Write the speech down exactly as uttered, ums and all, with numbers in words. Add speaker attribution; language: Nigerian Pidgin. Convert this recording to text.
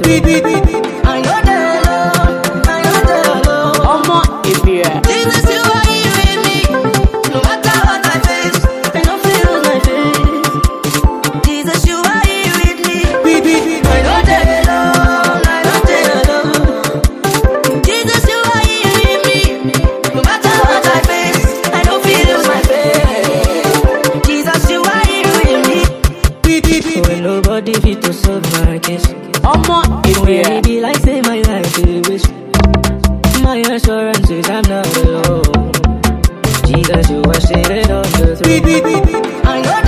Speaker 1: I know that alone, I know that alone.
Speaker 2: Omo, if you
Speaker 1: Jesus, you are here with me. No matter what I face, I don't feel my face. Jesus, you are here with me. I know that alone, I know that alone. Jesus, you are here with me. No matter what I face, I don't feel my face. Jesus, you are here with me. When nobody fit to solve my case.
Speaker 2: Omo, if
Speaker 1: When it
Speaker 2: you
Speaker 1: be like say my life is waste. My assurance is I'm not alone. Jesus, you are seated on the throne. I know